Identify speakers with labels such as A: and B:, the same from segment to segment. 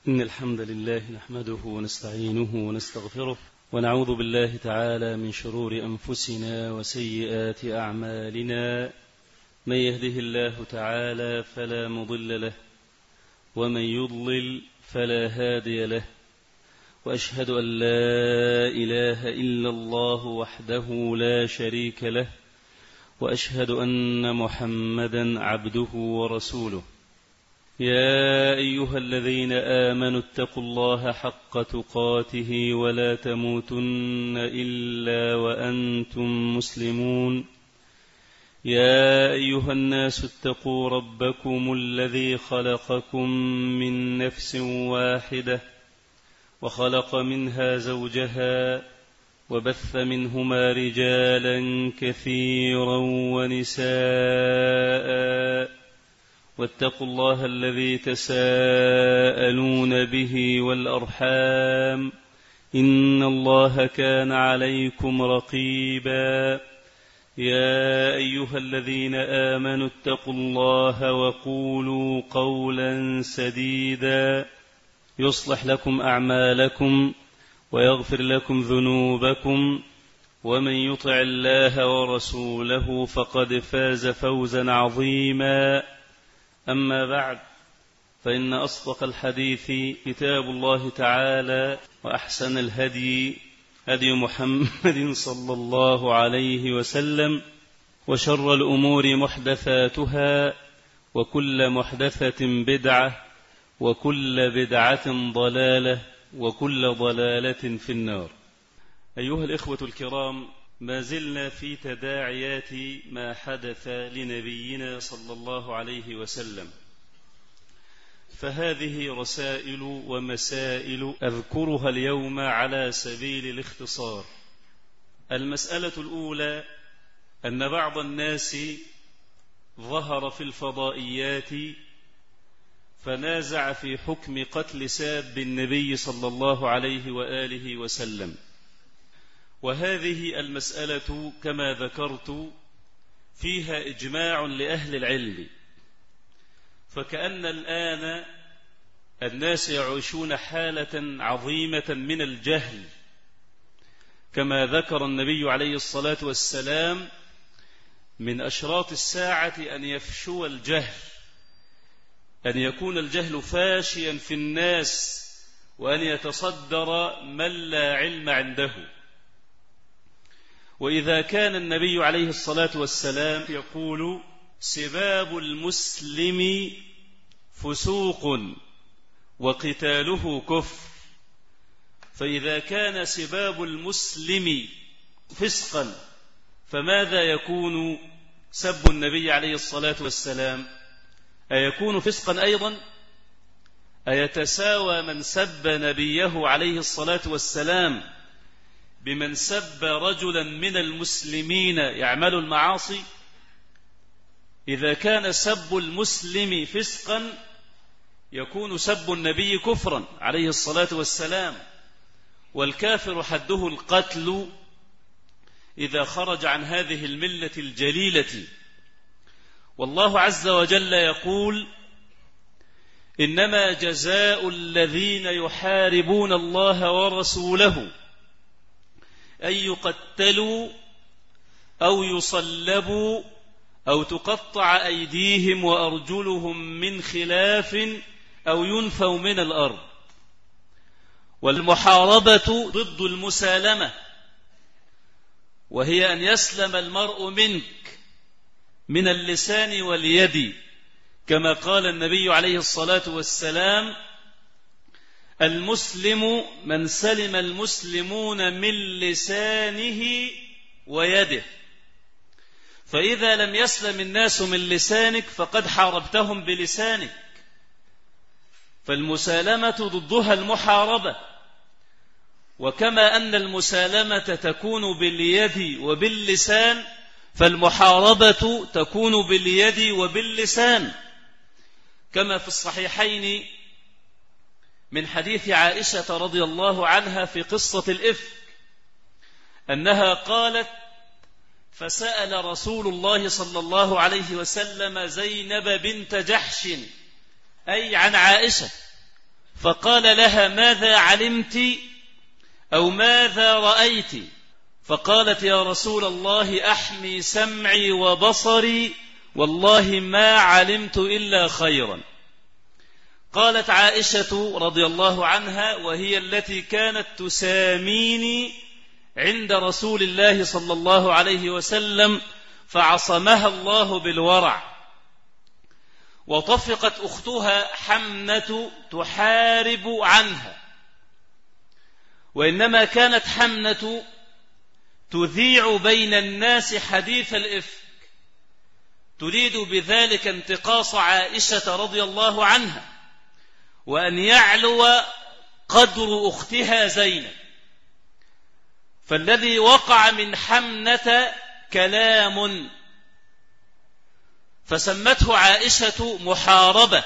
A: إن الحمد لله نحمده ونستعينه ونستغفره ونعوذ بالله تعالى من شرور أنفسنا وسيئات أعمالنا. من يهده الله تعالى فلا مضل له ومن يضلل فلا هادي له، وأشهد أن لا إله إلا الله وحده لا شريك له، وأشهد أن محمدا عبده ورسوله. يا أيها الذين آمنوا اتقوا الله حق تقاته ولا تموتن إلا وأنتم مسلمون. يا أيها الناس اتقوا ربكم الذي خلقكم من نفس واحدة وخلق منها زوجها وبث منهما رجالا كثيرا ونساء، واتقوا الله الذي تساءلون به والأرحام إن الله كان عليكم رقيبا. يا أيها الذين آمنوا اتقوا الله وقولوا قولا سديدا يصلح لكم أعمالكم ويغفر لكم ذنوبكم، ومن يطع الله ورسوله فقد فاز فوزا عظيما. أما بعد، فإن أصدق الحديث كتاب الله تعالى، وأحسن الهدي هدي محمد صلى الله عليه وسلم، وشر الأمور محدثاتها، وكل محدثة بدعة، وكل بدعة ضلالة، وكل ضلالة في النار. أيها الإخوة الكرام، ما زلنا في تداعيات ما حدث لنبينا صلى الله عليه وسلم، فهذه رسائل ومسائل أذكرها اليوم على سبيل الاختصار. المسألة الأولى أن بعض الناس ظهر في الفضائيات فنازع في حكم قتل ساب النبي صلى الله عليه وآله وسلم، وهذه المسألة كما ذكرت فيها إجماع لأهل العلم، فكأن الآن الناس يعيشون حالة عظيمة من الجهل، كما ذكر النبي عليه الصلاة والسلام من أشراط الساعة أن يفشو الجهل، أن يكون الجهل فاشيا في الناس، وأن يتصدر من لا علم عنده. وإذا كان النبي عليه الصلاة والسلام يقول سباب المسلم فسوق وقتاله كفر، فإذا كان سباب المسلم فسقا فماذا يكون سب النبي عليه الصلاة والسلام؟ أيكون فسقا أيضا؟ أيتساوى من سب نبيه عليه الصلاة والسلام بمن سب رجلا من المسلمين يعمل المعاصي؟ إذا كان سب المسلم فسقا يكون سب النبي كفرا عليه الصلاة والسلام، والكافر حده القتل إذا خرج عن هذه الملة الجليلة. والله عز وجل يقول إنما جزاء الذين يحاربون الله ورسوله أن يقتلوا أو يصلبوا أو تقطع أيديهم وأرجلهم من خلاف أو ينفوا من الأرض. والمحاربة ضد المسالمة، وهي أن يسلم المرء منك من اللسان واليد، كما قال النبي عليه الصلاة والسلام المسلم من سلم المسلمون من لسانه ويده. فإذا لم يسلم الناس من لسانك فقد حاربتهم بلسانك، فالمسالمة ضدها المحاربة. وكما أن المسالمة تكون باليد وباللسان، فالمحاربة تكون باليد وباللسان، كما في الصحيحين من حديث عائشة رضي الله عنها في قصة الإفك أنها قالت فسأل رسول الله صلى الله عليه وسلم زينب بنت جحش أي عن عائشة، فقال لها: ماذا علمت أو ماذا رأيت؟ فقالت: يا رسول الله أحمي سمعي وبصري، والله ما علمت إلا خيرا. قالت عائشة رضي الله عنها، وهي التي كانت تساميني عند رسول الله صلى الله عليه وسلم، فعصمها الله بالورع. وطفقت أختها حمنة تحارب عنها، وإنما كانت حمنة تذيع بين الناس حديث الإفك، تريد بذلك انتقاص عائشة رضي الله عنها، وأن يعلو قدر أختها زينب. فالذي وقع من حمنة كلام، فسمته عائشة محاربة،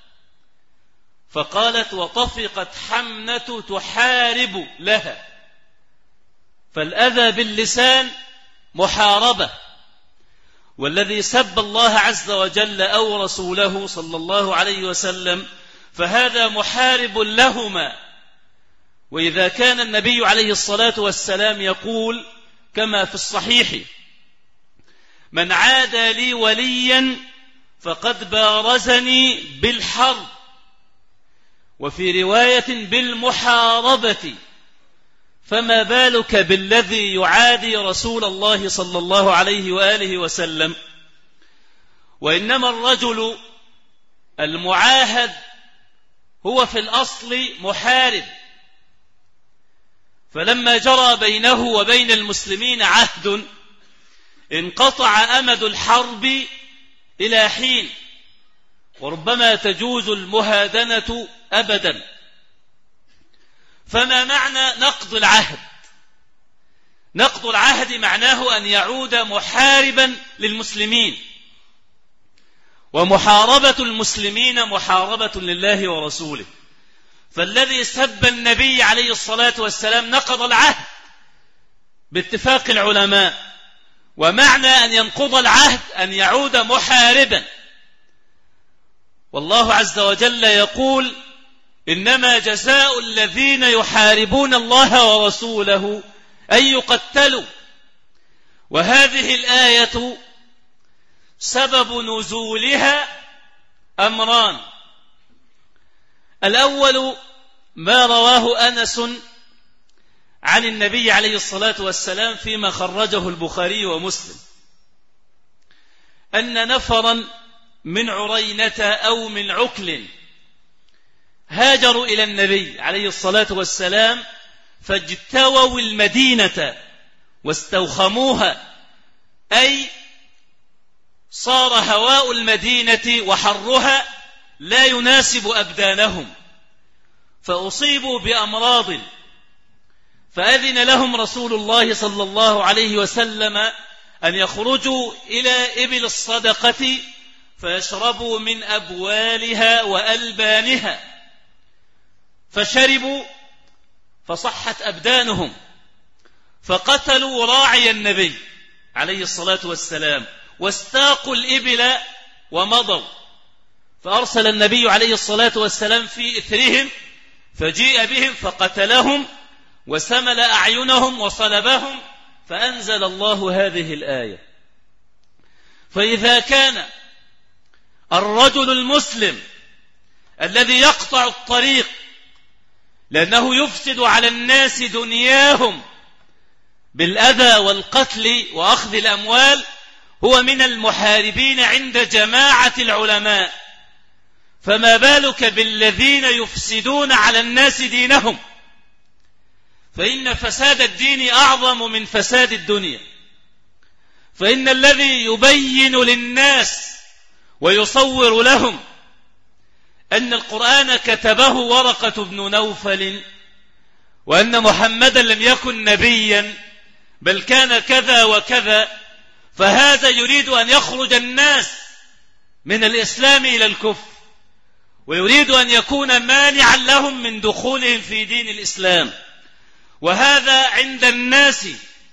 A: فقالت: وطفقت حمنة تحارب لها. فالأذى باللسان محاربة، والذي سب الله عز وجل أو رسوله صلى الله عليه وسلم فهذا محارب لهما. وإذا كان النبي عليه الصلاة والسلام يقول كما في الصحيح: من عادى لي وليا فقد بارزني بالحرب، وفي رواية بالمحاربة، فما بالك بالذي يعادي رسول الله صلى الله عليه وآله وسلم؟ وإنما الرجل المعاهد هو في الأصل محارب، فلما جرى بينه وبين المسلمين عهد انقطع أمد الحرب إلى حين، وربما تجوز المهادنة أبدا. فما معنى نقض العهد؟ نقض العهد معناه أن يعود محاربا للمسلمين، ومحاربة المسلمين محاربة لله ورسوله. فالذي سب النبي عليه الصلاة والسلام نقض العهد باتفاق العلماء، ومعنى أن ينقض العهد أن يعود محاربا. والله عز وجل يقول: إنما جزاء الذين يحاربون الله ورسوله أن يقتلوا. وهذه الآية سبب نزولها أمران: الأول ما رواه أنس عن النبي عليه الصلاة والسلام فيما خرجه البخاري ومسلم، أن نفرا من عرينة أو من عكل هاجروا إلى النبي عليه الصلاة والسلام، فاجتووا المدينة واستوخموها، أي صار هواء المدينة وحرها لا يناسب أبدانهم، فأصيبوا بأمراض، فأذن لهم رسول الله صلى الله عليه وسلم أن يخرجوا إلى إبل الصدقة فيشربوا من أبوالها وألبانها، فشربوا فصحت أبدانهم، فقتلوا راعي النبي عليه الصلاة والسلام واستاقوا الإبل ومضوا، فأرسل النبي عليه الصلاة والسلام في إثرهم، فجيء بهم فقتلهم وسمل أعينهم وصلبهم، فأنزل الله هذه الآية. فإذا كان الرجل المسلم الذي يقطع الطريق لأنه يفسد على الناس دنياهم بالأذى والقتل وأخذ الأموال هو من المحاربين عند جماعة العلماء، فما بالك بالذين يفسدون على الناس دينهم؟ فإن فساد الدين أعظم من فساد الدنيا. فإن الذي يبين للناس ويصور لهم أن القرآن كتبه ورقة بن نوفل، وأن محمدا لم يكن نبيا بل كان كذا وكذا، فهذا يريد أن يخرج الناس من الإسلام إلى الكفر، ويريد أن يكون مانعا لهم من دخولهم في دين الإسلام. وهذا عند الناس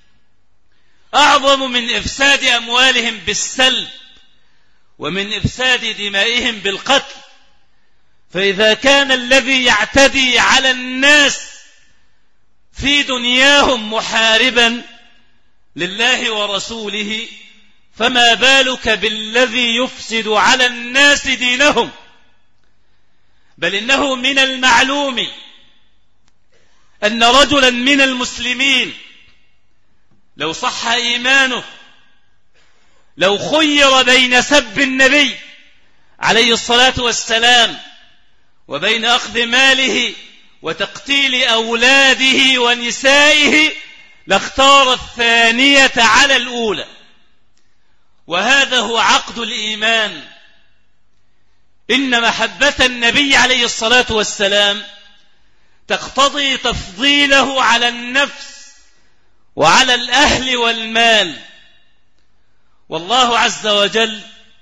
A: أعظم من إفساد أموالهم بالسلب ومن إفساد دمائهم بالقتل. فإذا كان الذي يعتدي على الناس في دنياهم محاربا لله ورسوله، فما بالك بالذي يفسد على الناس دينهم؟ بل إنه من المعلوم أن رجلا من المسلمين لو صح إيمانه لو خير بين سب النبي عليه الصلاة والسلام وبين أخذ ماله وتقتيل أولاده ونسائه لاختار الثانية على الأولى. وهذا هو عقد الإيمان. إن محبة النبي عليه الصلاة والسلام تقتضي تفضيله على النفس وعلى الأهل والمال. والله عز وجل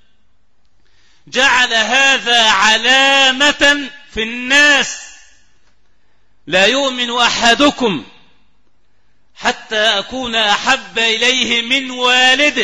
A: جعل هذا علامة في الناس: لا يؤمن أحدكم حتى أكون أحب إليه من والده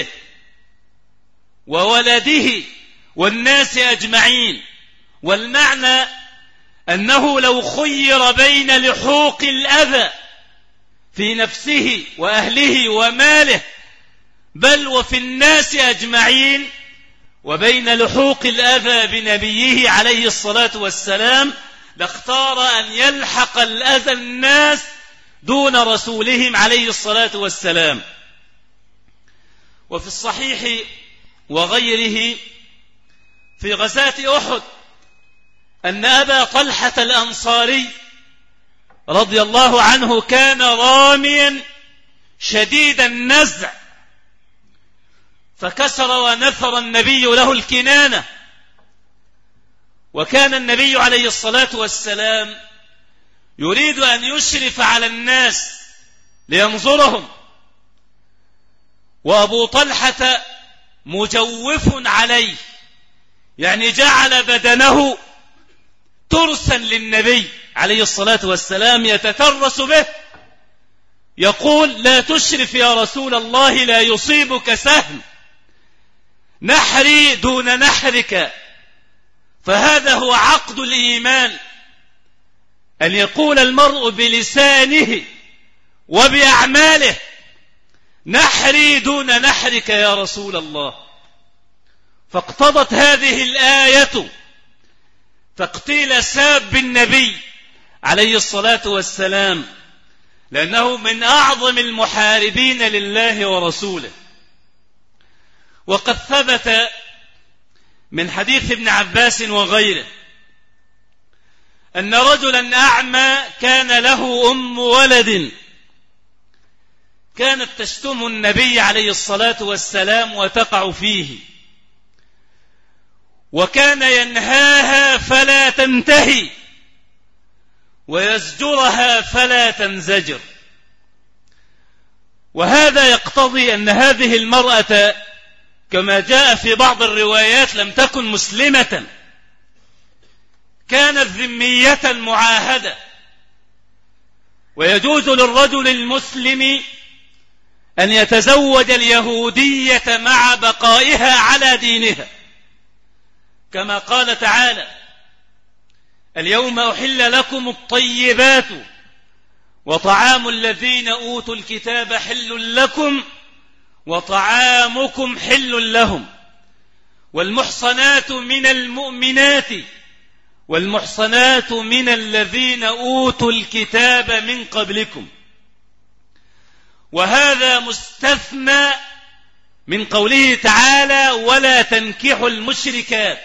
A: وولده والناس أجمعين. والمعنى أنه لو خير بين لحوق الأذى في نفسه وأهله وماله بل وفي الناس أجمعين وبين لحوق الأذى بنبيه عليه الصلاة والسلام لاختار أن يلحق الأذى الناس دون رسولهم عليه الصلاة والسلام. وفي الصحيح وغيره في غزاة أحد أن أبا طلحة الأنصاري رضي الله عنه كان راميا شديد النزع، فكسر ونثر النبي له الكنانة، وكان النبي عليه الصلاة والسلام يريد أن يشرف على الناس لينظرهم، وأبو طلحة مجوف عليه، يعني جعل بدنه ترسا للنبي عليه الصلاة والسلام يتترس به، يقول: لا تشرف يا رسول الله، لا يصيبك سهم، نحري دون نحرك. فهذا هو عقد الإيمان، أن يقول المرء بلسانه وبأعماله: نحري دون نحرك يا رسول الله. فاقتضت هذه الآية تقتيل ساب النبي عليه الصلاة والسلام، لأنه من أعظم المحاربين لله ورسوله. وقد ثبت من حديث ابن عباس وغيره أن رجلا أعمى كان له أم ولد كانت تشتم النبي عليه الصلاة والسلام وتقع فيه، وكان ينهاها فلا تنتهي ويزجرها فلا تنزجر. وهذا يقتضي أن هذه المرأة كما جاء في بعض الروايات لم تكن مسلمة، كانت ذمية معاهدة، ويجوز للرجل المسلم أن يتزوج اليهودية مع بقائها على دينها، كما قال تعالى: اليوم أحل لكم الطيبات وطعام الذين أوتوا الكتاب حل لكم وطعامكم حل لهم والمحصنات من المؤمنات والمحصنات من الذين أوتوا الكتاب من قبلكم. وهذا مستثنى من قوله تعالى: ولا تنكحوا المشركات.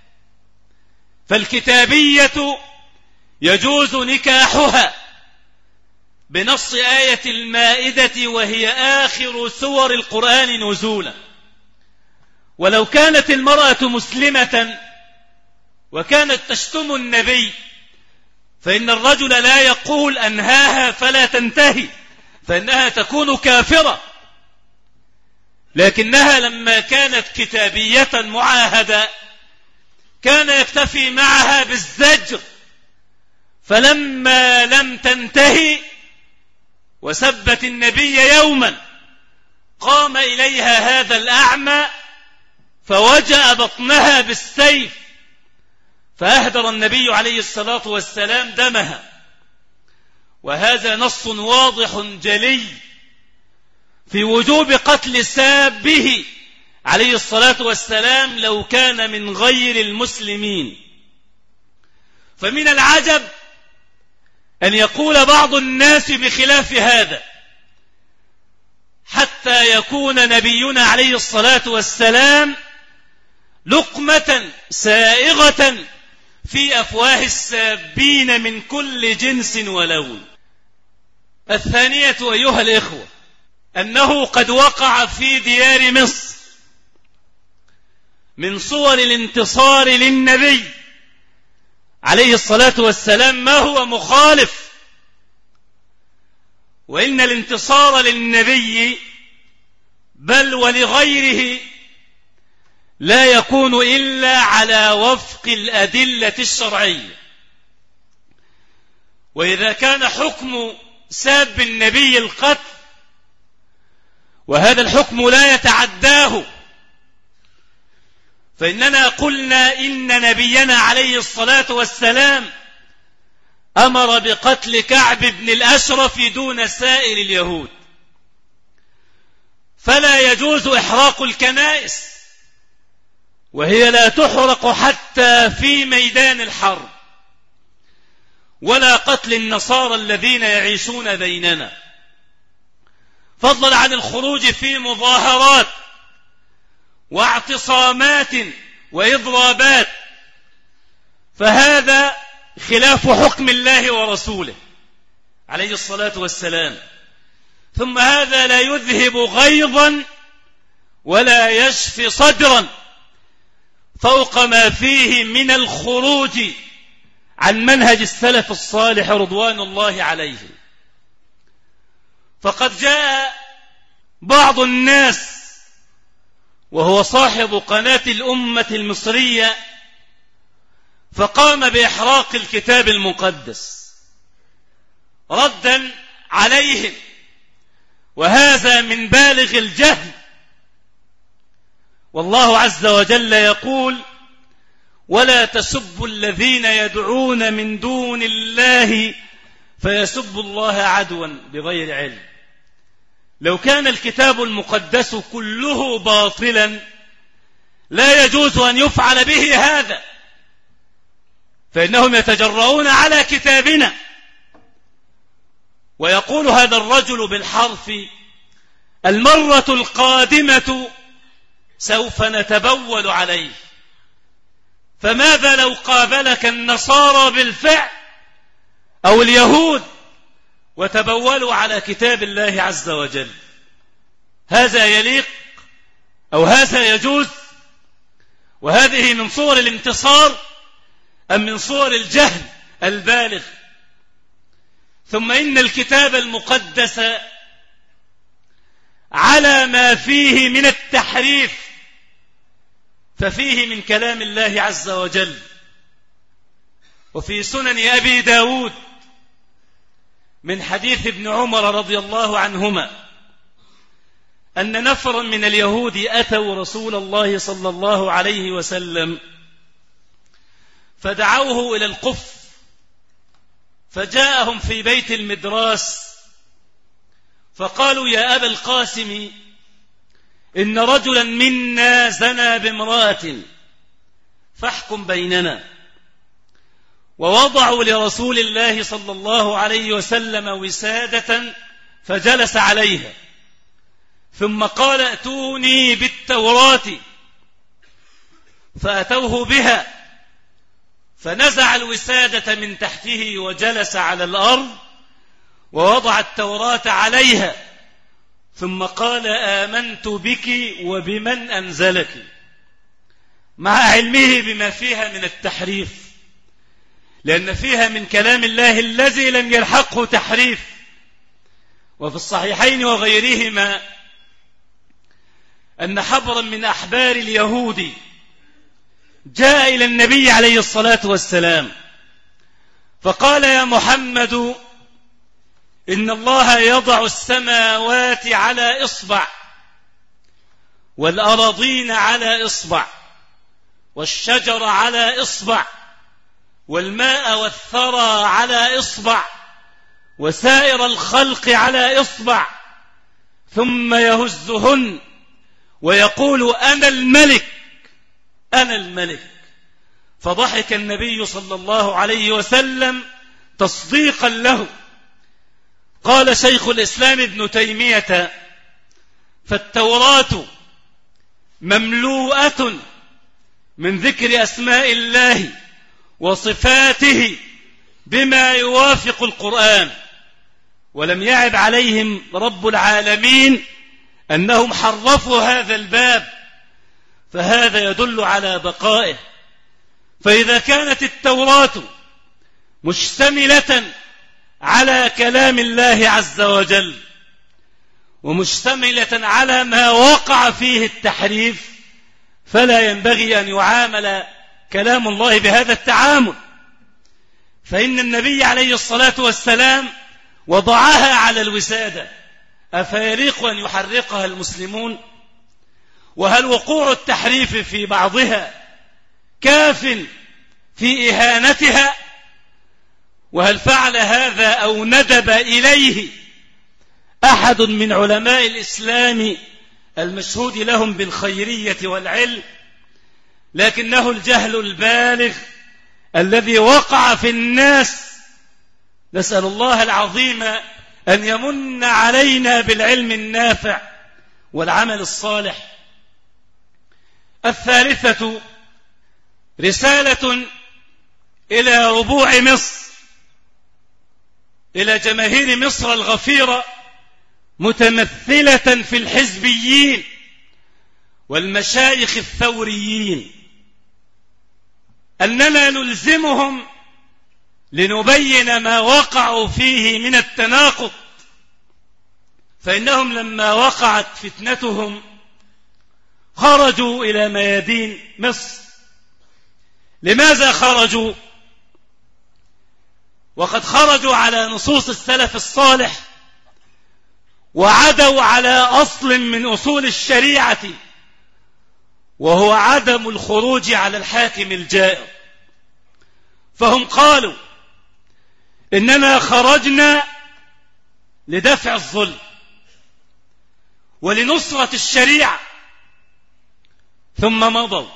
A: فالكتابية يجوز نكاحها بنص آية المائدة، وهي آخر سور القرآن نزولا. ولو كانت المرأة مسلمة وكانت تشتم النبي فإن الرجل لا يقول أنهاها فلا تنتهي، فإنها تكون كافرة، لكنها لما كانت كتابية معاهدة كان يكتفي معها بالزجر، فلما لم تنتهي وسبت النبي يوما قام إليها هذا الأعمى فوجأ بطنها بالسيف، فأهدر النبي عليه الصلاة والسلام دمها، وهذا نص واضح جلي في وجوب قتل سابه عليه الصلاة والسلام لو كان من غير المسلمين. فمن العجب أن يقول بعض الناس بخلاف هذا، حتى يكون نبينا عليه الصلاة والسلام لقمة سائغة في أفواه السابين من كل جنس ولون. الثانية أيها الإخوة، أنه قد وقع في ديار مصر من صور الانتصار للنبي عليه الصلاة والسلام ما هو مخالف، وإن الانتصار للنبي بل ولغيره لا يكون إلا على وفق الأدلة الشرعية. وإذا كان حكم ساب النبي القتل، وهذا الحكم لا يتعداه، فإننا قلنا إن نبينا عليه الصلاة والسلام أمر بقتل كعب بن الأشرف دون سائر اليهود، فلا يجوز إحراق الكنائس، وهي لا تحرق حتى في ميدان الحرب، ولا قتل النصارى الذين يعيشون بيننا، فضلا عن الخروج في مظاهرات واعتصامات وإضرابات، فهذا خلاف حكم الله ورسوله عليه الصلاة والسلام. ثم هذا لا يذهب غيظا ولا يشفي صدرا فوق ما فيه من الخروج عن منهج السلف الصالح رضوان الله عليهم. فقد جاء بعض الناس وهو صاحب قناة الأمة المصرية فقام بإحراق الكتاب المقدس ردا عليهم، وهذا من بالغ الجهل. والله عز وجل يقول: ولا تسبوا الذين يدعون من دون الله فيسبوا الله عدوا بغير علم. لو كان الكتاب المقدس كله باطلا لا يجوز أن يفعل به هذا، فإنهم يتجرؤون على كتابنا. ويقول هذا الرجل بالحرف: المرة القادمة سوف نتبول عليه. فماذا لو قابلك النصارى بالفعل أو اليهود وتبولوا على كتاب الله عز وجل؟ هذا يليق أو هذا يجوز؟ وهذه من صور الانتصار أم من صور الجهل البالغ؟ ثم إن الكتاب المقدس على ما فيه من التحريف ففيه من كلام الله عز وجل. وفي سنن أبي داود من حديث ابن عمر رضي الله عنهما أن نفرا من اليهود أتوا رسول الله صلى الله عليه وسلم فدعوه إلى القف، فجاءهم في بيت المدراس فقالوا: يا أبا القاسم، إن رجلا منا زنى بامرأة فاحكم بيننا. ووضعوا لرسول الله صلى الله عليه وسلم وسادة فجلس عليها، ثم قال: ائتوني بالتوراة. فأتوه بها، فنزع الوسادة من تحته وجلس على الأرض ووضع التوراة عليها، ثم قال: آمنت بك وبمن أنزلك، مع علمه بما فيها من التحريف، لأن فيها من كلام الله الذي لم يلحقه تحريف. وفي الصحيحين وغيرهما أن حبرا من أحبار اليهود جاء إلى النبي عليه الصلاة والسلام فقال: يا محمد، إن الله يضع السماوات على إصبع والأراضين على إصبع والشجر على إصبع والماء والثرى على إصبع وسائر الخلق على إصبع، ثم يهزهن ويقول أنا الملك أنا الملك. فضحك النبي صلى الله عليه وسلم تصديقا له. قال شيخ الإسلام ابن تيمية: فالتوراة مملوءة من ذكر أسماء الله وصفاته بما يوافق القرآن، ولم يعب عليهم رب العالمين أنهم حرفوا هذا الباب، فهذا يدل على بقائه. فإذا كانت التوراة مشتملة على كلام الله عز وجل ومشتملة على ما وقع فيه التحريف، فلا ينبغي أن يعامل كلام الله بهذا التعامل، فإن النبي عليه الصلاة والسلام وضعها على الوسادة، أفيليق أن يحرقها المسلمون؟ وهل وقوع التحريف في بعضها كاف في إهانتها؟ وهل فعل هذا أو ندب إليه أحد من علماء الإسلام المشهود لهم بالخيرية والعلم؟ لكنه الجهل البالغ الذي وقع في الناس. نسأل الله العظيم أن يمن علينا بالعلم النافع والعمل الصالح. الثالثة رسالة إلى ربوع مصر، إلى جماهير مصر الغفيرة، متمثلة في الحزبيين والمشايخ الثوريين، أننا نلزمهم لنبين ما وقعوا فيه من التناقض. فإنهم لما وقعت فتنتهم خرجوا إلى ميادين مصر. لماذا خرجوا؟ وقد خرجوا على نصوص السلف الصالح وعدوا على أصل من أصول الشريعة، وهو عدم الخروج على الحاكم الجائر. فهم قالوا إننا خرجنا لدفع الظلم ولنصرة الشريعة، ثم مضوا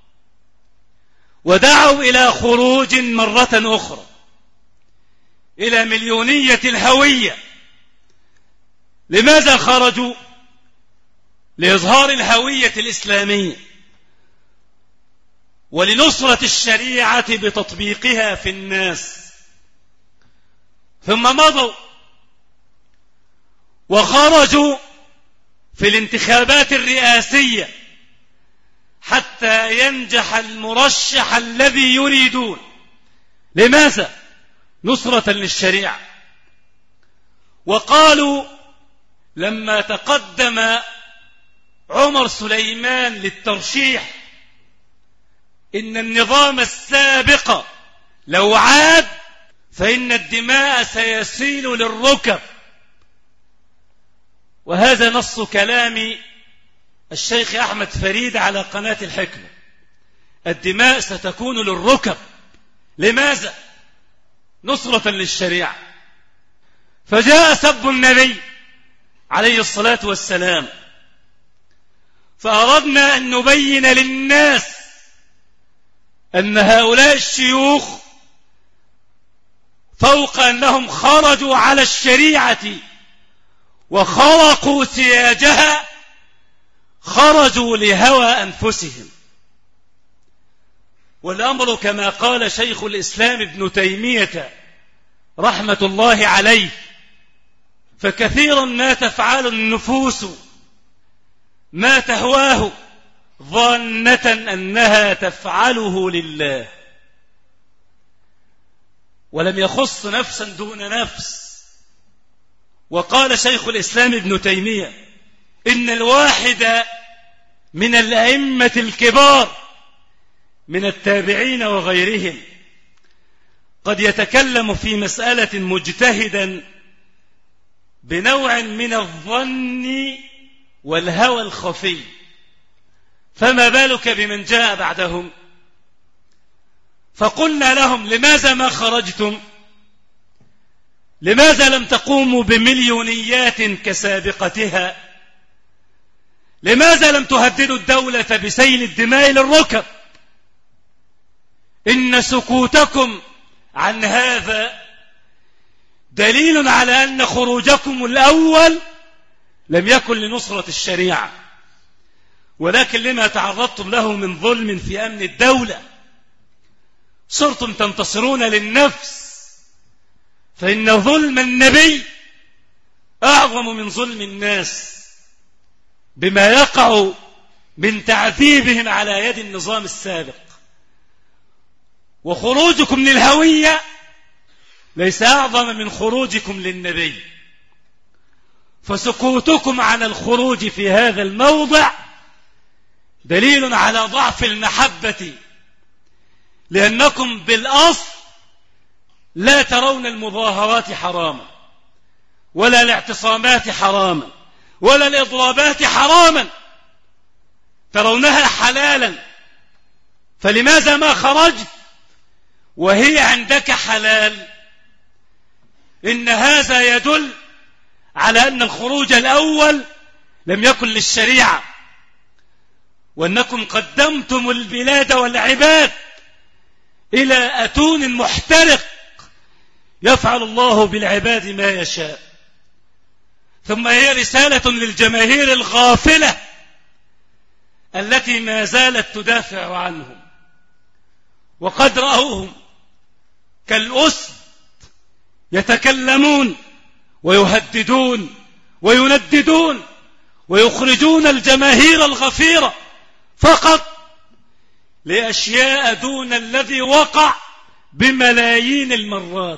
A: ودعوا إلى خروج مرة أخرى إلى مليونية الهوية. لماذا خرجوا؟ لإظهار الهوية الإسلامية ولنصرة الشريعة بتطبيقها في الناس. ثم مضوا وخرجوا في الانتخابات الرئاسية حتى ينجح المرشح الذي يريدون. لماذا؟ نصرة للشريعة. وقالوا لما تقدم عمر سليمان للترشيح إن النظام السابق لو عاد فإن الدماء سيسيل للركب. وهذا نص كلام الشيخ أحمد فريد على قناة الحكمة: الدماء ستكون للركب. لماذا؟ نصرة للشريعة. فجاء سب النبي عليه الصلاة والسلام، فأردنا أن نبين للناس أن هؤلاء الشيوخ فوق أنهم خرجوا على الشريعة وخرقوا سياجها، خرجوا لهوى أنفسهم. والأمر كما قال شيخ الإسلام ابن تيمية رحمة الله عليه: فكثيرا ما تفعل النفوس ما تهواه ظانة أنها تفعله لله. ولم يخص نفسا دون نفس. وقال شيخ الإسلام ابن تيمية: إن الواحد من الأئمة الكبار من التابعين وغيرهم قد يتكلم في مسألة مجتهدا بنوع من الظن والهوى الخفي، فما بالك بمن جاء بعدهم؟
B: فقلنا لهم لماذا ما خرجتم؟ لماذا لم تقوموا بمليونيات كسابقتها؟ لماذا لم تهددوا الدولة بسيل الدماء للركب؟ إن سكوتكم عن هذا دليل على أن خروجكم الأول لم يكن لنصرة الشريعة، ولكن لما تعرضتم له من ظلم في أمن الدولة. صرتم تنتصرون للنفس، فإن ظلم النبي أعظم من ظلم الناس بما يقع من تعذيبهم على يد النظام السابق. وخروجكم للهوية ليس أعظم من خروجكم للنبي. فسكوتكم عن الخروج في هذا الموضع دليل على ضعف المحبة، لأنكم بالأصل لا ترون المظاهرات حراما، ولا الاعتصامات حراما، ولا الإضرابات حراما، ترونها حلالا. فلماذا ما خرجت وهي عندك حلال؟ إن هذا يدل على أن الخروج الأول لم يكن للشريعة، وأنكم قدمتم البلاد والعباد إلى أتون محترق يفعل الله بالعباد ما يشاء. ثم هي رسالة للجماهير الغافلة التي ما زالت تدافع عنهم، وقد رأوهم كالأسد يتكلمون ويهددون وينددون ويخرجون الجماهير الغفيرة فقط لأشياء دون الذي وقع بملايين المرات.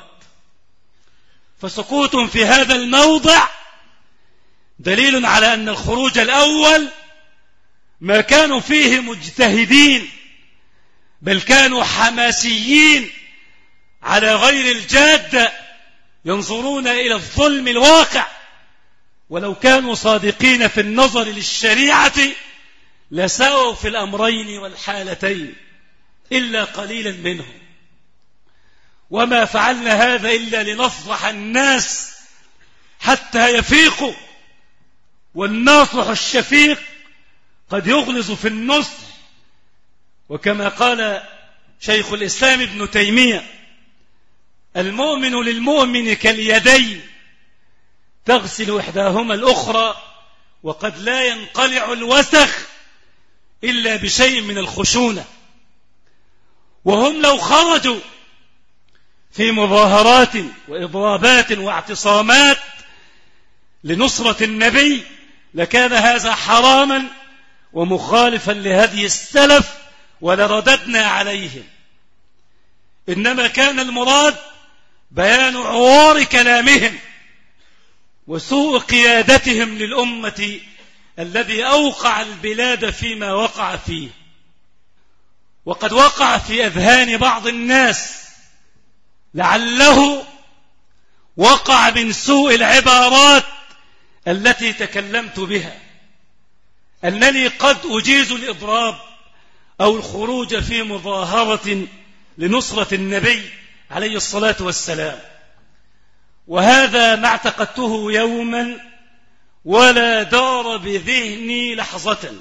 B: فسكوت في هذا الموضع دليل على أن الخروج الأول ما كانوا فيه مجتهدين، بل كانوا حماسيين على غير الجادة، ينظرون إلى الظلم الواقع. ولو كانوا صادقين في النظر للشريعة لساووا في الأمرين والحالتين إلا قليلا منهم. وما فعلنا هذا إلا لنفضح الناس حتى يفيقوا، والناصح الشفيق قد يغلظ في النصح. وكما قال شيخ الإسلام ابن تيمية: المؤمن للمؤمن كاليدين تغسل إحداهما الأخرى، وقد لا ينقلع الوسخ إلا بشيء من الخشونة. وهم لو خرجوا في مظاهرات وإضرابات واعتصامات لنصرة النبي لكان هذا حراما ومخالفا لهدي السلف ولرددنا عليهم. إنما كان المراد بيان عوار كلامهم وسوء قيادتهم للأمة الذي أوقع البلاد فيما وقع فيه. وقد وقع في أذهان بعض الناس لعله وقع من سوء العبارات التي تكلمت بها أنني قد أجيز الإضراب أو الخروج في مظاهرة لنصرة النبي عليه الصلاة والسلام، وهذا ما اعتقدته يوما ولا دار بذهني لحظة،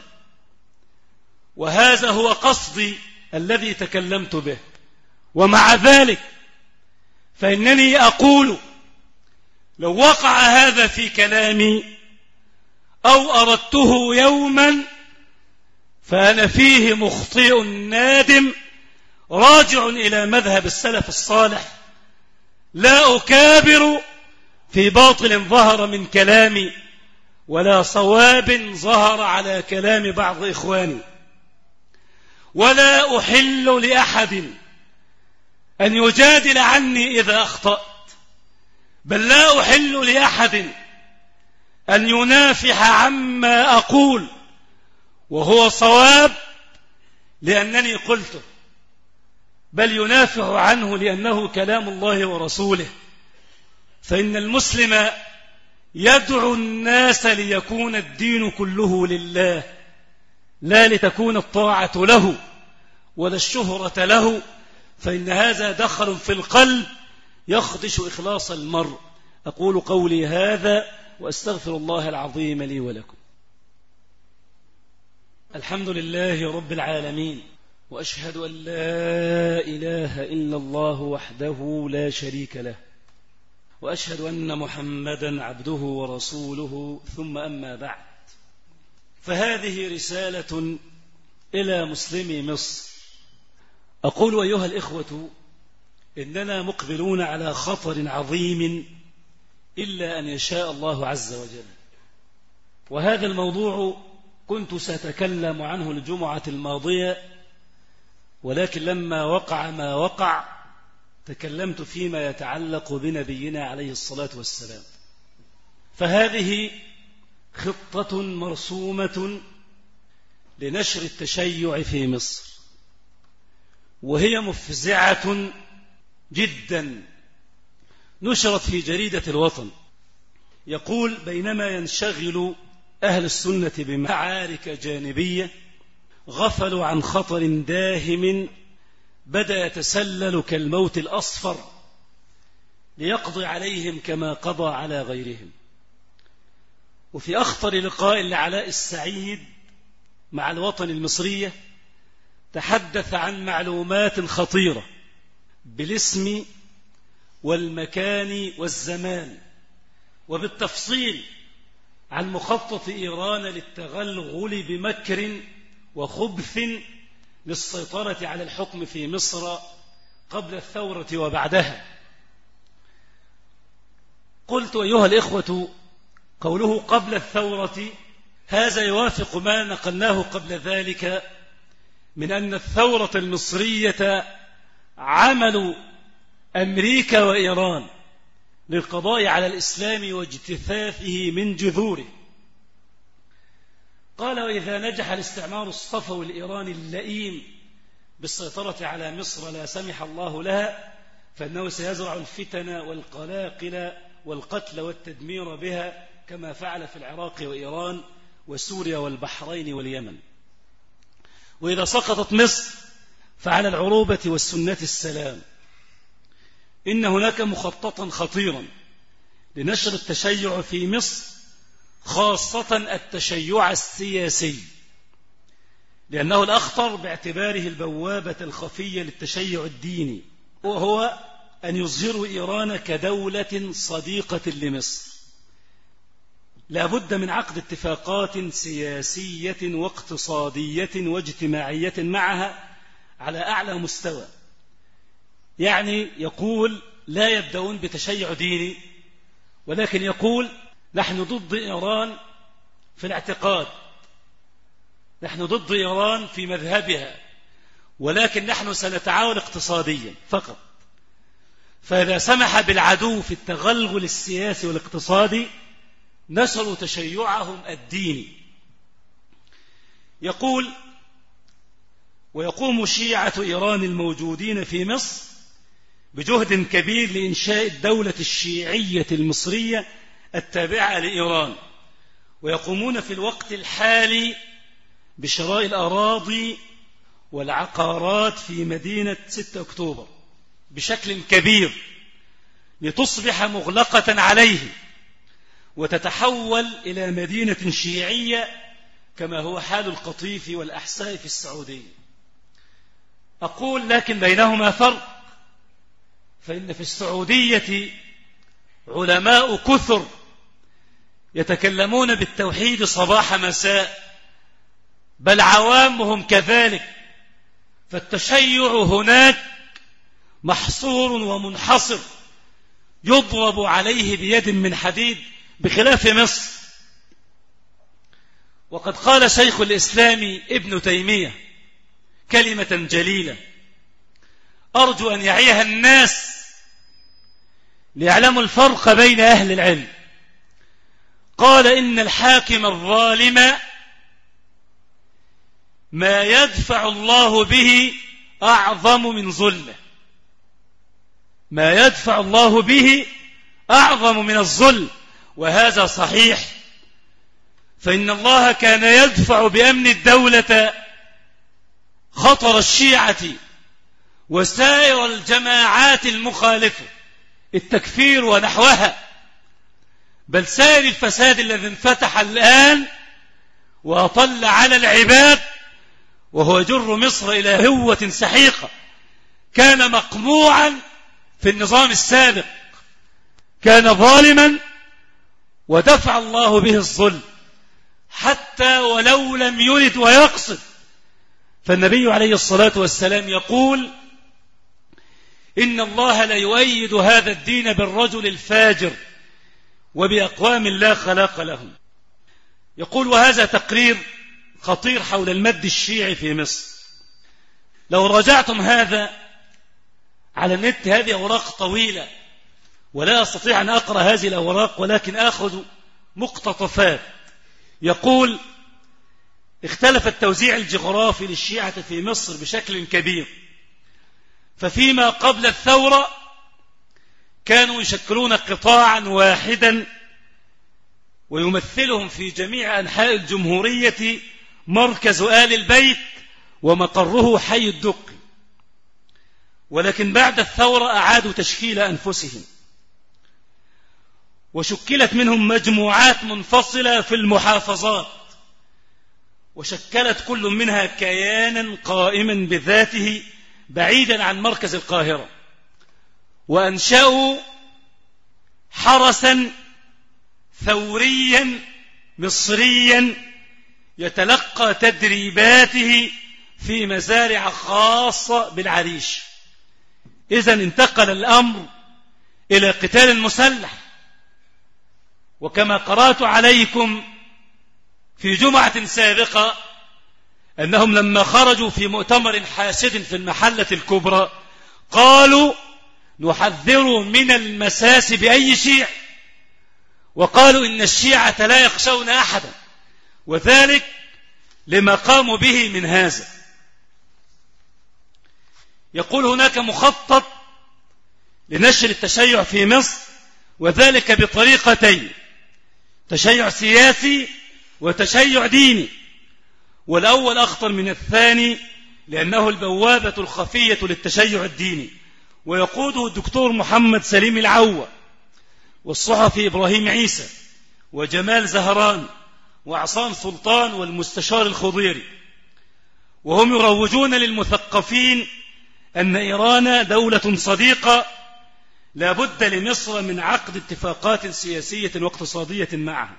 B: وهذا هو قصدي الذي تكلمت به. ومع ذلك فإنني أقول لو وقع هذا في كلامي أو أردته يوما فأنا فيه مخطئ نادم راجع إلى مذهب السلف الصالح، لا أكابر في باطل ظهر من كلامي ولا صواب ظهر على كلام بعض إخواني، ولا أحل لأحد أن يجادل عني إذا أخطأت، بل لا أحل لأحد أن ينافح عما أقول وهو صواب لأنني قلته، بل ينافح عنه لأنه كلام الله ورسوله. فإن المسلم يدعو الناس ليكون الدين كله لله، لا لتكون الطاعة له ولا الشهرة له،
C: فإن هذا دخل في القلب يخدش إخلاص المرء. أقول قولي هذا وأستغفر الله العظيم لي ولكم. الحمد لله رب العالمين، وأشهد أن لا إله إلا الله وحده لا شريك له، وأشهد أن محمدا عبده ورسوله، ثم أما بعد، فهذه رسالة إلى مسلمي مصر. أقول أيها الإخوة إننا مقبلون على خطر عظيم إلا أن يشاء الله عز وجل، وهذا الموضوع كنت سأتكلم عنه الجمعة الماضية، ولكن لما وقع ما وقع تكلمت فيما يتعلق بنبينا عليه الصلاة والسلام. فهذه خطة مرسومة لنشر التشيع في مصر، وهي مفزعة جدا. نشرت في جريدة الوطن، يقول: بينما ينشغل أهل السنة بمعارك جانبية غفلوا عن خطر داهم بدأ يتسلل كالموت الأصفر ليقضي عليهم كما قضى على غيرهم. وفي أخطر لقاء لعلاء السعيد مع الوطن المصرية تحدث عن معلومات خطيرة بالاسم والمكان والزمان وبالتفصيل عن مخطط إيران للتغلغل بمكر وخبث للسيطرة على الحكم في مصر قبل الثورة وبعدها. قلت أيها الإخوة، قوله قبل الثورة هذا يوافق ما نقلناه قبل ذلك من أن الثورة المصرية عمل أمريكا وإيران للقضاء على الإسلام واجتثاثه من جذوره. قال: وإذا نجح الاستعمار الصفوي الإيراني اللئيم بالسيطرة على مصر لا سمح الله لها، فإنه سيزرع الفتن والقلاقل والقتل والتدمير بها كما فعل في العراق وإيران وسوريا والبحرين واليمن. وإذا سقطت مصر فعلى العروبة والسنة السلام. إن هناك مخططا خطيرا لنشر التشيع في مصر، خاصة التشيع السياسي، لأنه الأخطر باعتباره البوابة الخفية للتشيع الديني، وهو أن يظهروا إيران كدولة صديقة لمصر. لا بد من عقد اتفاقات سياسية واقتصادية واجتماعية معها على أعلى مستوى. يعني يقول لا يبدأون بتشيع ديني، ولكن يقول نحن ضد إيران في الاعتقاد، نحن ضد إيران في مذهبها، ولكن نحن سنتعاون اقتصاديا فقط. فإذا سمح بالعدو في التغلغل السياسي والاقتصادي نشروا تشيعهم الديني. يقول: ويقوم شيعة إيران الموجودين في مصر بجهد كبير لإنشاء الدولة الشيعية المصرية التابعة لإيران، ويقومون في الوقت الحالي بشراء الأراضي والعقارات في مدينة 6 أكتوبر بشكل كبير لتصبح مغلقة عليه وتتحول إلى مدينة شيعية كما هو حال القطيف والأحساء في السعودية. أقول: لكن بينهما فرق، فإن في السعودية علماء كثر يتكلمون بالتوحيد صباح مساء، بل عوامهم كذلك، فالتشيع هناك محصور ومنحصر يضرب عليه بيد من حديد، بخلاف مصر. وقد قال شيخ الإسلام ابن تيمية كلمة جليلة أرجو أن يعيها الناس ليعلموا الفرق بين أهل العلم. قال: إن الحاكم الظالم ما يدفع الله به أعظم من ظلمه، ما يدفع الله به أعظم من الظلم. وهذا صحيح، فإن الله كان يدفع بأمن الدولة خطر الشيعة وسائر الجماعات المخالفة، التكفير ونحوها، بل سائر الفساد الذي انفتح الآن وأطل على العباد، وهو يجر مصر إلى هوة سحيقة، كان مقموعا في النظام السابق، كان ظالما ودفع الله به الظلم حتى ولو لم يرد ويقصد. فالنبي عليه الصلاة والسلام يقول: إن الله لا يؤيد هذا الدين بالرجل الفاجر وبأقوام لا خلاق لهم. يقول: وهذا تقرير خطير حول المد الشيعي في مصر. لو راجعتم هذا على النت، هذه أوراق طويلة ولا أستطيع أن أقرأ هذه الأوراق، ولكن أخذ مقتطفات. يقول: اختلف التوزيع الجغرافي للشيعة في مصر بشكل كبير، ففيما قبل الثورة كانوا يشكلون قطاعا واحدا ويمثلهم في جميع أنحاء الجمهورية مركز آل البيت ومقره حي الدقي، ولكن بعد الثورة أعادوا تشكيل أنفسهم وشكلت منهم مجموعات منفصلة في المحافظات، وشكلت كل منها كيانا قائما بذاته بعيدا عن مركز القاهرة، وأنشأوا حرسا ثوريا مصريا يتلقى تدريباته في مزارع خاصة بالعريش. إذن انتقل الأمر إلى قتال مسلح. وكما قرأت عليكم في جمعة سابقة أنهم لما خرجوا في مؤتمر حاسد في المحلة الكبرى قالوا: نحذر من المساس بأي شيع، وقالوا إن الشيعة لا يخشون أحدا، وذلك لما قاموا به من هذا. يقول: هناك مخطط لنشر التشيع في مصر، وذلك بطريقتين: تشيع سياسي وتشيع ديني، والأول أخطر من الثاني لأنه البوابة الخفية للتشيع الديني، ويقوده الدكتور محمد سليم العوة والصحفي إبراهيم عيسى وجمال زهران وعصام سلطان والمستشار الخضيري، وهم يروجون للمثقفين أن إيران دولة صديقة لا بد لمصر من عقد اتفاقات سياسية واقتصادية معها.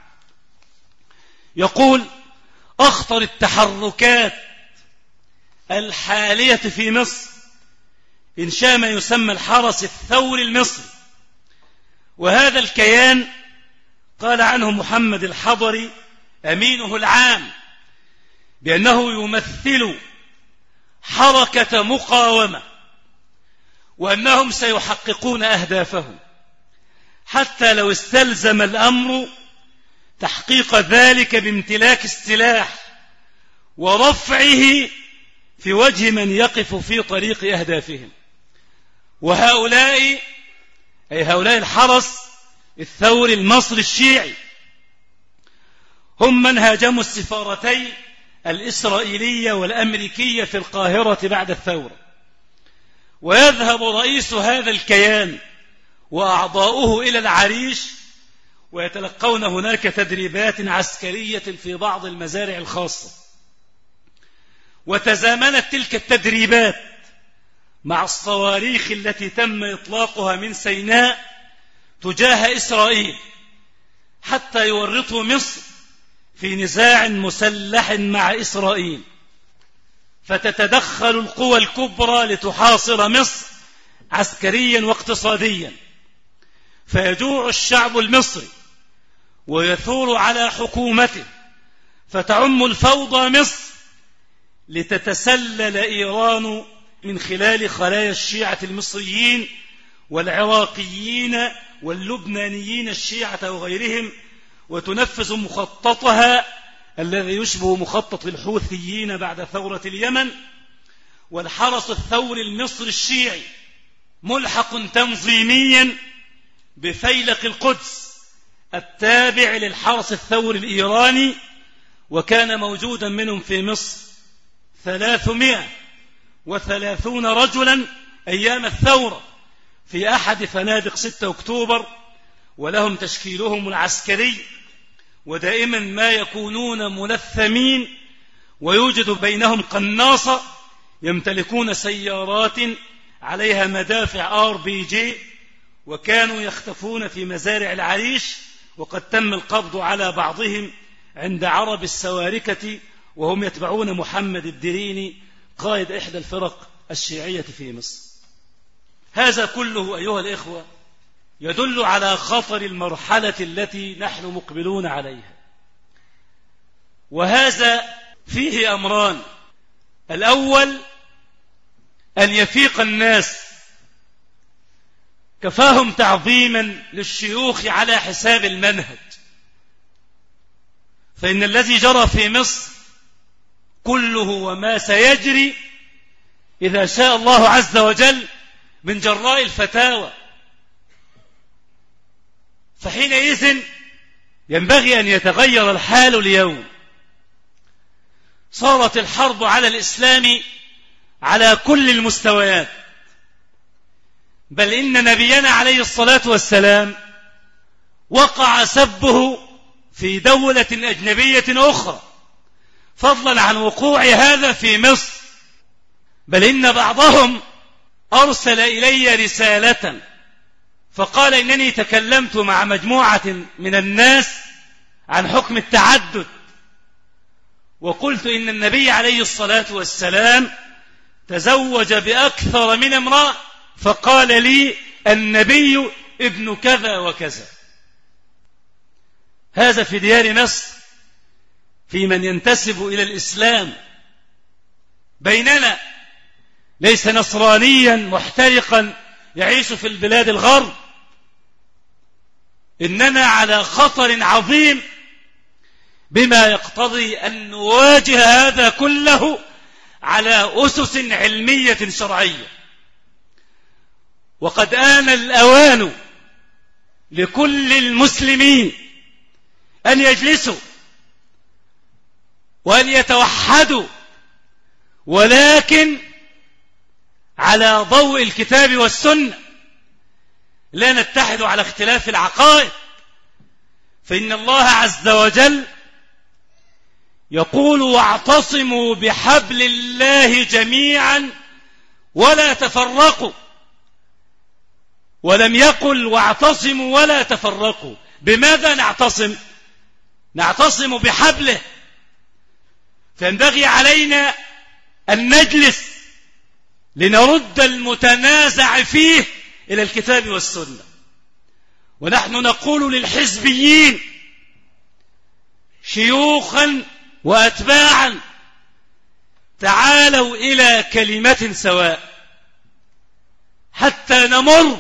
C: يقول: أخطر التحركات الحالية في مصر إنشاء ما يسمى الحرس الثوري المصري، وهذا الكيان قال عنه محمد الحضري أمينه العام بأنه يمثل حركة مقاومة، وأنهم سيحققون أهدافهم حتى لو استلزم الأمر تحقيق ذلك بامتلاك السلاح ورفعه في وجه من يقف في طريق أهدافهم. وهؤلاء أي هؤلاء الحرس الثوري المصري الشيعي هم من هاجموا السفارتين الإسرائيلية والأمريكية في القاهرة بعد الثورة، ويذهب رئيس هذا الكيان وأعضاؤه إلى العريش ويتلقون هناك تدريبات عسكرية في بعض المزارع الخاصة. وتزامنت تلك التدريبات مع الصواريخ التي تم إطلاقها من سيناء تجاه إسرائيل حتى يورطوا مصر في نزاع مسلح مع إسرائيل، فتتدخل القوى الكبرى لتحاصر مصر عسكريا واقتصاديا، فيجوع الشعب المصري ويثور على حكومته، فتعم الفوضى مصر، لتتسلل إيران من خلال خلايا الشيعة المصريين والعراقيين واللبنانيين الشيعة وغيرهم، وتنفذ مخططها الذي يشبه مخطط الحوثيين بعد ثورة اليمن. والحرس الثوري المصري الشيعي ملحق تنظيميا بفيلق القدس التابع للحرس الثوري الإيراني، وكان موجودا منهم في مصر 330 رجلا أيام الثورة في أحد فنادق 6 أكتوبر، ولهم تشكيلهم العسكري، ودائما ما يكونون ملثمين، ويوجد بينهم قناصة يمتلكون سيارات عليها مدافع RPG، وكانوا يختفون في مزارع العريش، وقد تم القبض على بعضهم عند عرب السواركة، وهم يتبعون محمد الدريني قائد إحدى الفرق الشيعية في مصر. هذا كله أيها الإخوة يدل على خطر المرحلة التي نحن مقبلون عليها، وهذا فيه أمران: الأول أن يفيق الناس، كفاهم تعظيما للشيوخ على حساب المنهج، فإن الذي جرى في مصر كله وما سيجري إذا شاء الله عز وجل من جراء الفتاوى، فحينئذ ينبغي أن يتغير الحال اليوم. صارت الحرب على الإسلام على كل المستويات، بل إن نبينا عليه الصلاة والسلام وقع سبه في دولة أجنبية أخرى، فضلا عن وقوع هذا في مصر، بل إن بعضهم أرسل إلي رسالة فقال إنني تكلمت مع مجموعة من الناس عن حكم التعدد، وقلت إن النبي عليه الصلاة والسلام تزوج بأكثر من امرأة، فقال لي النبي ابن كذا وكذا. هذا في ديار مصر، في من ينتسب إلى الإسلام، بيننا ليس نصرانيا محترقا يعيش في البلاد الغرب، إننا على خطر عظيم بما يقتضي أن نواجه هذا كله على أسس علمية شرعية. وقد آن الأوان لكل المسلمين أن يجلسوا وأن يتوحدوا، ولكن على ضوء الكتاب والسنة، لا نتحد على اختلاف العقائد، فإن الله عز وجل يقول: واعتصموا بحبل الله جميعا ولا تفرقوا، ولم يقل واعتصموا ولا تفرقوا. بماذا نعتصم؟ نعتصم بحبله، فينبغي علينا أن نجلس لنرد المتنازع فيه إلى الكتاب والسنة. ونحن نقول للحزبيين شيوخا وأتباعا: تعالوا إلى كلمة سواء حتى نمر،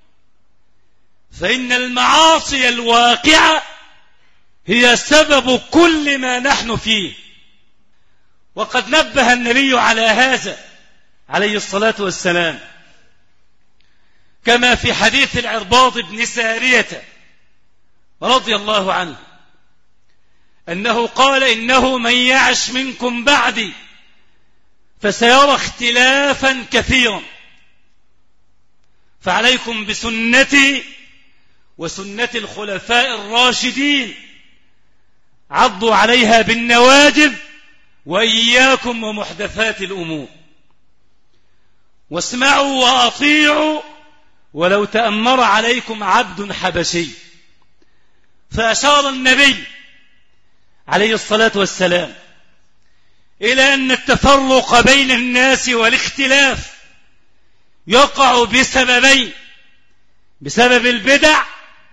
C: فإن المعاصي الواقعة هي سبب كل ما نحن فيه. وقد نبه النبي على هذا عليه الصلاة والسلام، كما في حديث العرباض بن سارية رضي الله عنه أنه قال: إنه من يعش منكم بعدي فسيرى اختلافا كثيرا، فعليكم بسنتي وسنة الخلفاء الراشدين، عضوا عليها بالنواجذ، وإياكم ومحدثات الأمور، واسمعوا وأطيعوا ولو تأمر عليكم عبد حبشي. فأشار النبي عليه الصلاة والسلام إلى أن التفرق بين الناس والاختلاف يقع بسببين: بسبب البدع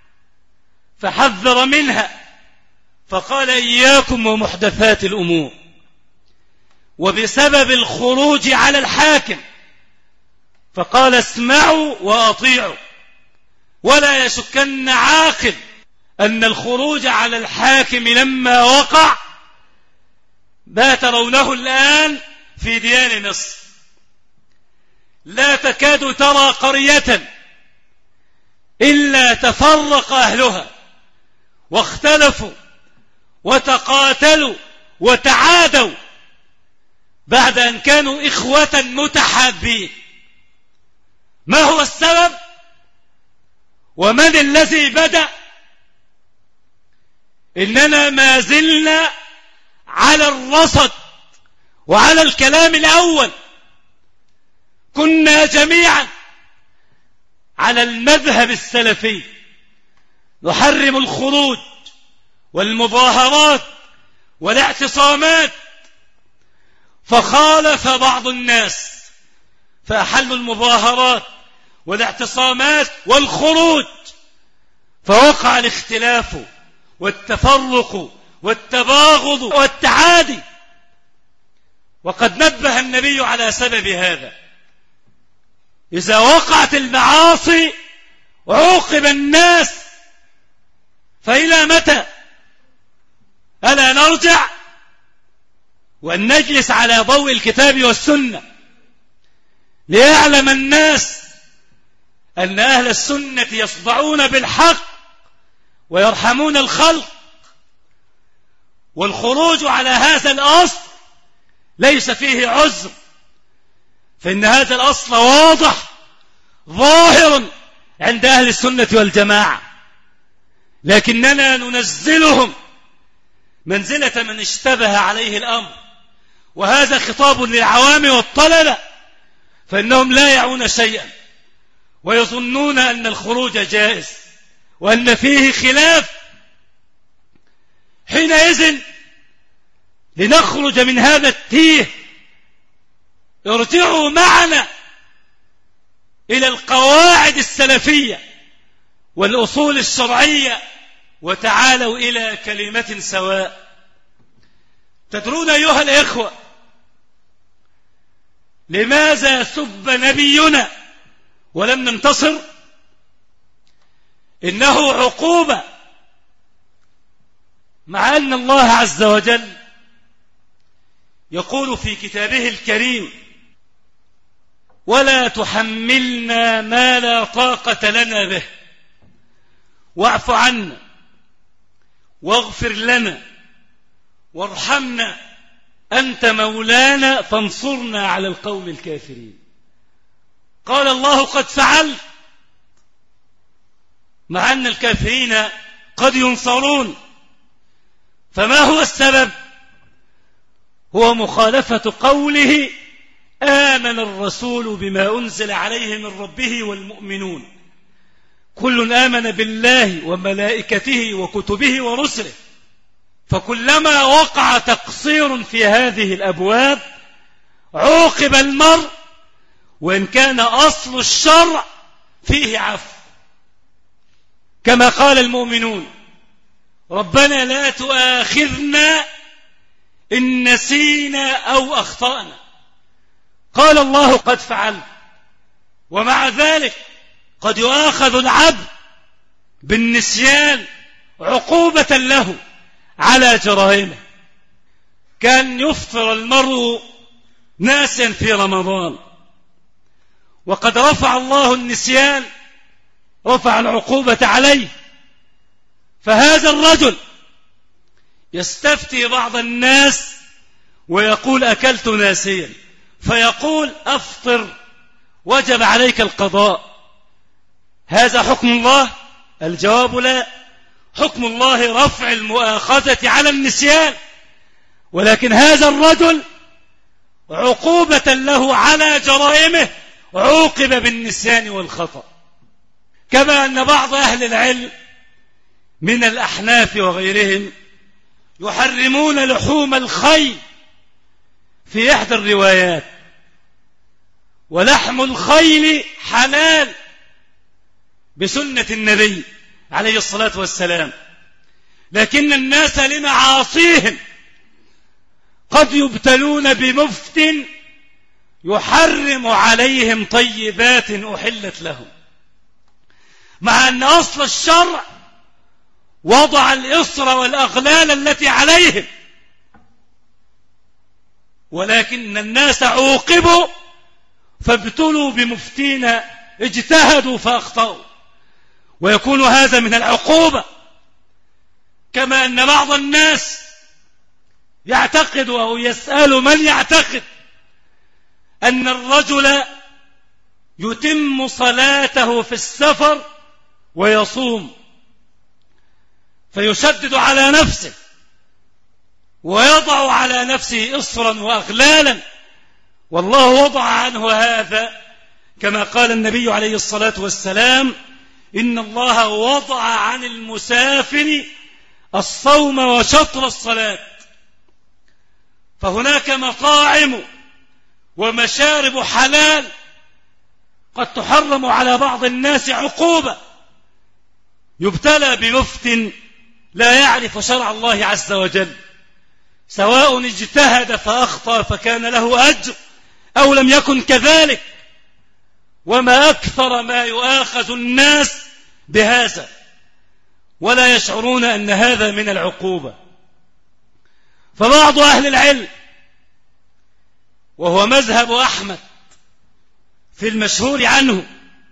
C: فحذر منها فقال: إياكم ومحدثات الأمور، وبسبب الخروج على الحاكم فقال: اسمعوا وأطيعوا. ولا يشكن عاقل أن الخروج على الحاكم لما وقع ما ترونه الآن في ديار مصر، لا تكاد ترى قرية إلا تفرق أهلها واختلفوا وتقاتلوا وتعادوا بعد أن كانوا إخوة متحابين. ما هو السبب ومن الذي بدأ؟ إننا ما زلنا على الرصد وعلى الكلام الأول. كنا جميعا على المذهب السلفي نحرم الخروج والمظاهرات والاعتصامات، فخالف بعض الناس فأحلوا المظاهرات والاعتصامات والخروج، فوقع الاختلاف والتفرق والتباغض والتعادي. وقد نبه النبي على سبب هذا: إذا وقعت المعاصي عوقب الناس، فإلى متى؟ ألا نرجع وأن نجلس على ضوء الكتاب والسنة ليعلم الناس أن أهل السنة يصدعون بالحق ويرحمون الخلق؟ والخروج على هذا الأصل ليس فيه عذر، فإن هذا الأصل واضح ظاهر عند أهل السنة والجماعة، لكننا ننزلهم منزلة من اشتبه عليه الأمر. وهذا خطاب للعوام والطلبة، فإنهم لا يعون شيئا ويظنون أن الخروج جائز وأن فيه خلاف. حينئذ لنخرج من هذا التيه ارجعوا معنا إلى القواعد السلفية والأصول الشرعية وتعالوا إلى كلمة سواء. تدرون أيها الإخوة لماذا سب نبينا ولم ننتصر؟ إنه عقوبة، مع أن الله عز وجل يقول في كتابه الكريم: ولا تحملنا ما لا طاقة لنا به واعف عنا واغفر لنا وارحمنا أنت مولانا فانصرنا على القوم الكافرين. قال الله: قد فعلت، مع أن الكافرين قد ينصرون. فما هو السبب؟ هو مخالفة قوله: آمن الرسول بما أنزل عليه من ربه والمؤمنون كل آمن بالله وملائكته وكتبه ورسله. فكلما وقع تقصير في هذه الأبواب عوقب المرء، وإن كان أصل الشرع فيه عفو، كما قال المؤمنون: ربنا لا تؤاخذنا إن نسينا أو أخطأنا. قال الله: قد فعلت. ومع ذلك قد يؤاخذ العبد بالنسيان عقوبة له على جرائمه. كان يفطر المرء ناسيا في رمضان، وقد رفع الله النسيان، رفع العقوبة عليه. فهذا الرجل يستفتي بعض الناس ويقول: أكلت ناسيا، فيقول: أفطر وجب عليك القضاء. هذا حكم الله؟ الجواب لا. حكم الله رفع المؤاخذة على النسيان، ولكن هذا الرجل عقوبة له على جرائمه عوقب بالنسيان والخطأ. كما أن بعض أهل العلم من الأحناف وغيرهم يحرمون لحوم الخيل في إحدى الروايات، ولحم الخيل حلال بسنة النبي عليه الصلاة والسلام، لكن الناس لمعاصيهم قد يبتلون بمفت يحرم عليهم طيبات أحلت لهم، مع أن أصل الشرع وضع الإصر والأغلال التي عليهم، ولكن الناس عوقبوا فابتلوا بمفتين اجتهدوا فأخطأوا، ويكون هذا من العقوبة. كما أن بعض الناس يعتقد أو يسأل من يعتقد أن الرجل يتم صلاته في السفر ويصوم، فيشدد على نفسه ويضع على نفسه إصرا وأغلالا، والله وضع عنه هذا كما قال النبي عليه الصلاة والسلام: إن الله وضع عن المسافر الصوم وشطر الصلاة. فهناك مطاعم ومشارب حلال قد تحرم على بعض الناس عقوبة، يبتلى بمفت لا يعرف شرع الله عز وجل، سواء اجتهد فأخطأ فكان له أجر أو لم يكن كذلك. وما أكثر ما يؤاخذ الناس بهذا ولا يشعرون أن هذا من العقوبة. فبعض أهل العلم، وهو مذهب أحمد في المشهور عنه،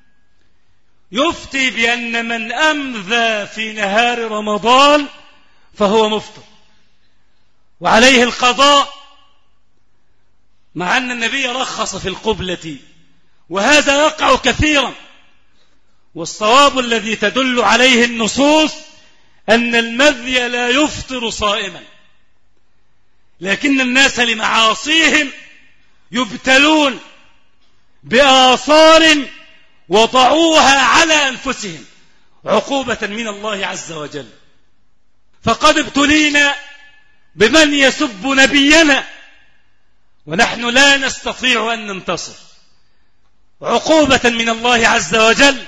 C: يفتي بأن من أمذى في نهار رمضان فهو مفطر وعليه القضاء، مع أن النبي رخص في القبلة، وهذا يقع كثيرا. والصواب الذي تدل عليه النصوص أن المذي لا يفطر صائما، لكن الناس لمعاصيهم يبتلون بآثار وضعوها على أنفسهم عقوبة من الله عز وجل. فقد ابتلينا بمن يسب نبينا ونحن لا نستطيع أن ننتصر، عقوبة من الله عز وجل،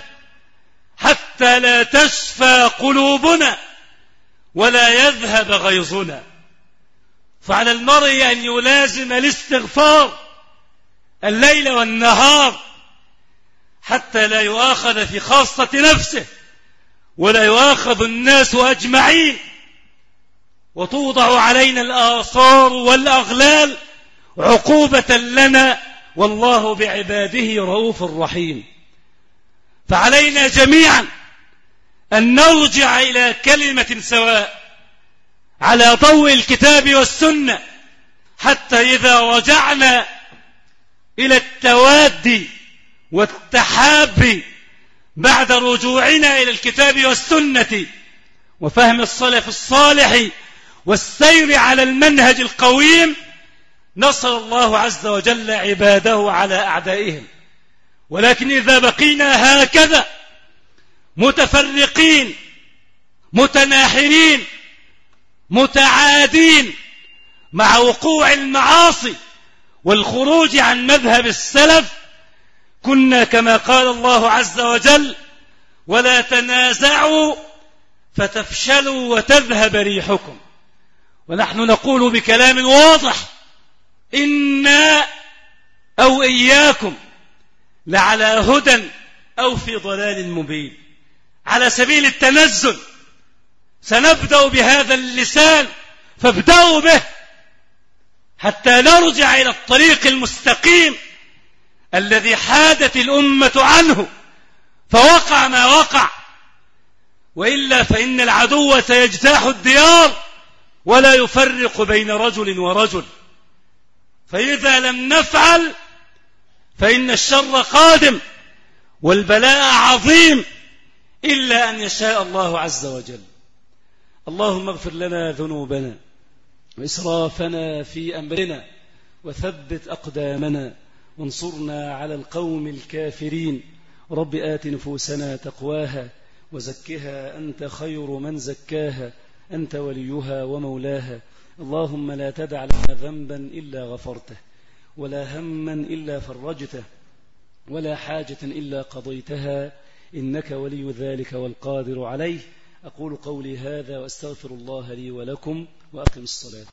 C: حتى لا تشفى قلوبنا ولا يذهب غيظنا. فعلى المرء أن يلازم الاستغفار الليل والنهار حتى لا يؤاخذ في خاصة نفسه ولا يؤاخذ الناس أجمعين، وتوضع علينا الآثار والأغلال عقوبة لنا، والله بعباده رؤوف رحيم. فعلينا جميعا أن نرجع إلى كلمة سواء على ضوء الكتاب والسنة، حتى إذا رجعنا إلى التواد والتحاب بعد رجوعنا إلى الكتاب والسنة وفهم السلف الصالح والسير على المنهج القويم، نصر الله عز وجل عباده على أعدائهم. ولكن إذا بقينا هكذا متفرقين متناحرين متعادين مع وقوع المعاصي والخروج عن مذهب السلف، كنا كما قال الله عز وجل: ولا تنازعوا فتفشلوا وتذهب ريحكم. ونحن نقول بكلام واضح: إنا أو إياكم لعلى هدى أو في ضلال مبين. على سبيل التنزل سنبدأ بهذا اللسان، فابدأوا به حتى نرجع إلى الطريق المستقيم الذي حادت الأمة عنه فوقع ما وقع، وإلا فإن العدو سيجتاح الديار ولا يفرق بين رجل ورجل. فإذا لم نفعل فإن الشر قادم والبلاء عظيم، إلا أن يشاء الله عز وجل. اللهم اغفر لنا ذنوبنا وإسرافنا في أمرنا وثبت أقدامنا وانصرنا على القوم الكافرين. رب آت نفوسنا تقواها وزكها أنت خير من زكاها، أنت وليها ومولاها. اللهم لا تدع لنا ذنبا إلا غفرته، ولا هما إلا فرجته، ولا حاجة إلا قضيتها، إنك ولي ذلك والقادر عليه. أقول قولي هذا وأستغفر الله لي ولكم، وأقم الصلاة.